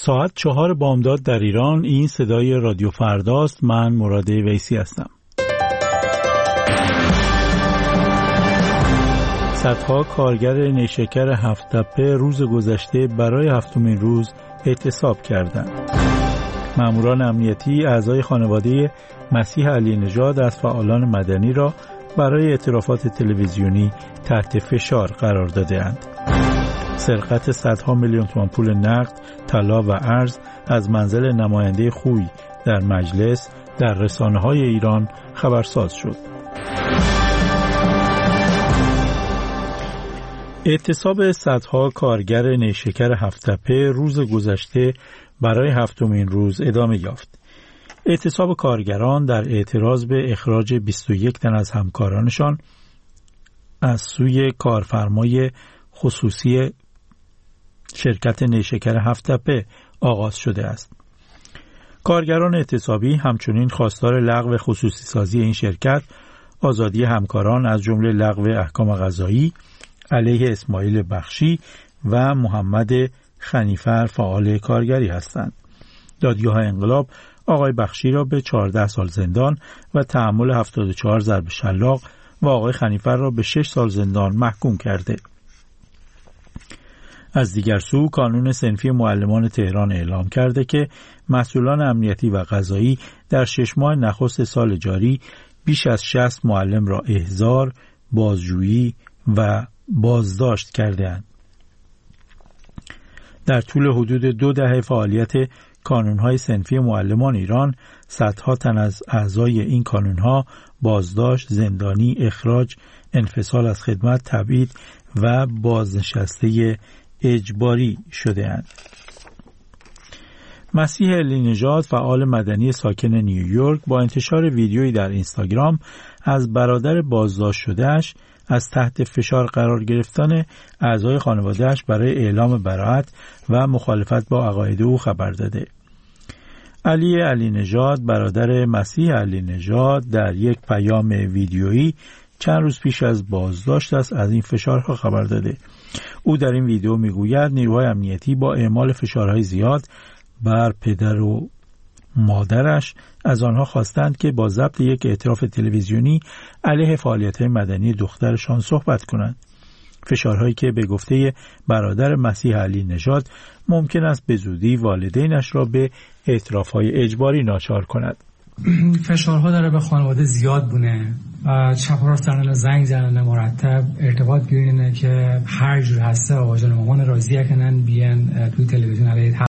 ساعت 4 بامداد در ایران. این صدای رادیو فرداست. من مراد ویسی هستم. صدها کارگر نیشکر هفت‌تپه روز گذشته برای هفتمین روز اعتصاب کردند. ماموران امنیتی اعضای خانواده مسیح علی نژاد از فعالان مدنی را برای اعترافات تلویزیونی تحت فشار قرار داده‌اند. سرقت صدها میلیون تومان پول نقد، طلا و ارز از منزل نماینده خویی در مجلس در رسانه‌های ایران خبرساز شد. اعتصاب صدها کارگر نیشکر هفت‌تپه روز گذشته برای هفتمین روز ادامه یافت. اعتصاب کارگران در اعتراض به اخراج 21 تن از همکارانشان از سوی کارفرمای خصوصی شرکت نیشکر هفت‌تپه آغاز شده است. کارگران اعتصابی همچنین خواستار لغو خصوصی سازی این شرکت، آزادی همکاران از جمله لغو احکام قضایی علیه اسماعیل بخشی و محمد خنیفر فعال کارگری هستند. دادگاه انقلاب آقای بخشی را به 14 سال زندان و تحمل 74 ضرب شلاق و آقای خنیفر را به 6 سال زندان محکوم کرده. از دیگر سو کانون صنفی معلمان تهران اعلام کرده که مسئولان امنیتی و قضایی در 6 ماه نخست سال جاری بیش از 60 معلم را احضار، بازجویی و بازداشت کرده‌اند. در طول حدود 2 دهه فعالیت کانون‌های صنفی معلمان ایران، صدها تن از اعضای این کانون‌ها بازداشت، زندانی، اخراج، انفصال از خدمت، تبعید و بازنشسته اجباری شده‌اند. مسیح علی نژاد، فعال مدنی ساکن نیویورک، با انتشار ویدیویی در اینستاگرام از برادر بازداشت شده‌اش از تحت فشار قرار گرفتن اعضای خانواده‌اش برای اعلام براءت و مخالفت با عقاید او خبر داده. علی نژاد، برادر مسیح علی نژاد، در یک پیام ویدیویی چند روز پیش از بازداشت از این فشارها خبر داده. او در این ویدیو میگوید نیروهای امنیتی با اعمال فشارهای زیاد بر پدر و مادرش از آنها خواستند که با ضبط یک اعتراف تلویزیونی علیه فعالیت‌های مدنی دخترشان صحبت کنند. فشارهایی که به گفته برادر مسیح علی نژاد ممکن است به زودی والدینش را به اعتراف‌های اجباری ناچار کند. فشارها داره به خانواده زیاد بونه و چپ و راست زنگ زدن مرتب ارتباط گیرینه که هر جور هسته آقا جان مامان راضیه کنن بیان توی تلویزیون علیه